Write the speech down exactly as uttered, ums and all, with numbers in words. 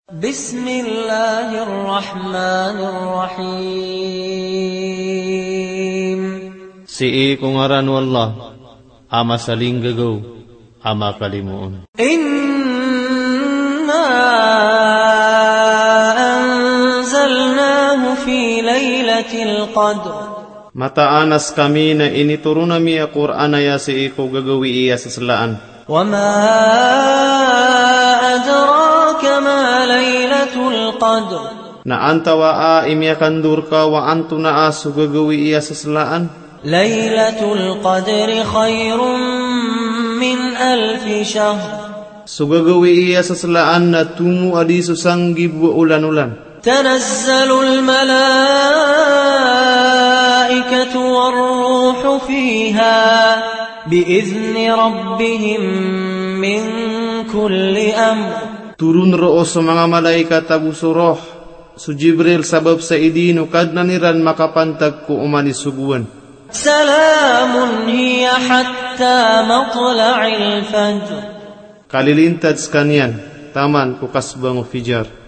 Bismillahirrahmanirrahim. Si kung ngaran wallah, ama saling gagaw, ama kalimuon. Inna anzalnahu fi laylatil qadr. Mataanas kami na initurun nami a Qur'an ya si ko gagawi iya sa salaan. Wa ma adraka ma laylatul qadr. Na antawa a imyakandur ka wa antu na a sugagawi iya sa salaan. Laylatul qadri khairun min alfi shahr. Sugagawi iya sa salaan na tumu adi susanggib wa ulan-ulan. Tanazzalul malaikatu war-ruhu fiha biizni rabbihim min kulli amr. Turun roos sa mga malaikat abusuroh su Jibril sabab sa idino kadnaniran makapantag ko umani suguan. Salamun hiya hatta matla'il fajr. Kalilintad kanyan taman ku kasbang fijar.